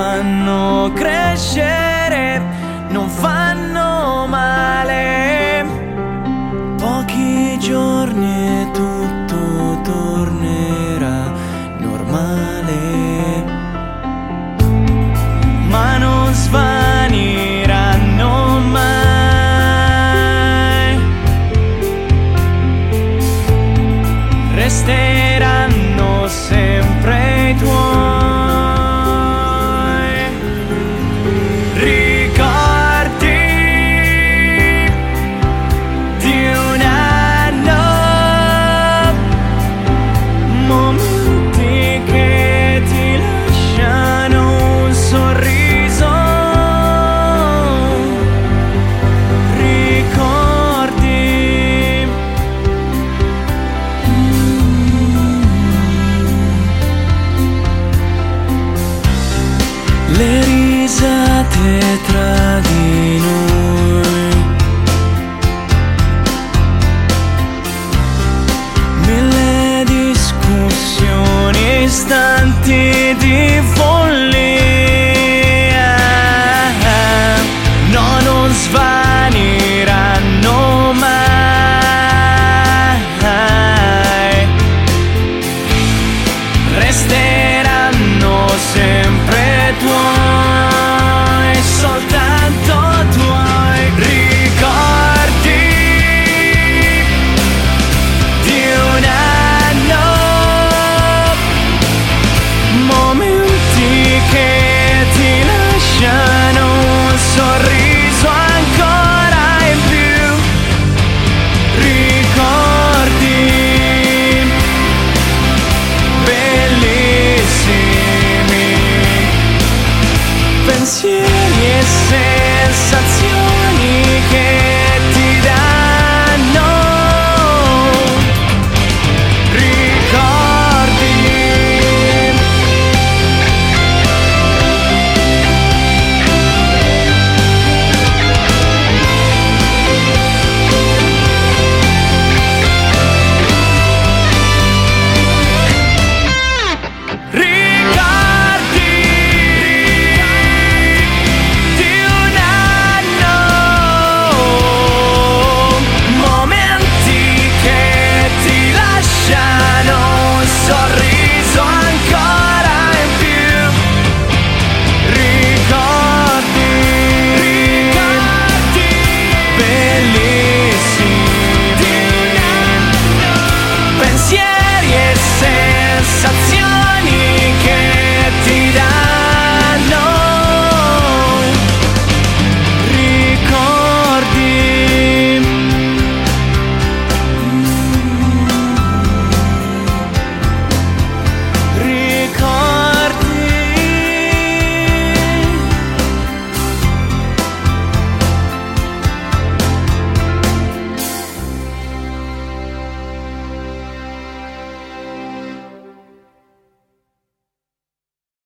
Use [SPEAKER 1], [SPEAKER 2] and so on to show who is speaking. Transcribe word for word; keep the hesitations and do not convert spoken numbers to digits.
[SPEAKER 1] fanno crescere, non fanno male. Pochi giorni e tutto tornerà normale, ma non svaniranno mai, resteranno sempre i tuoi. Le risate tra di noi, mille discussioni, istanti di follia. No, non svaniranno mai, resteranno sempre tuoi, soltanto tuoi. Ricordi di un anno, momenti che ti lasciano un sorriso ancora in più. Ricordi bellissimi, pensieri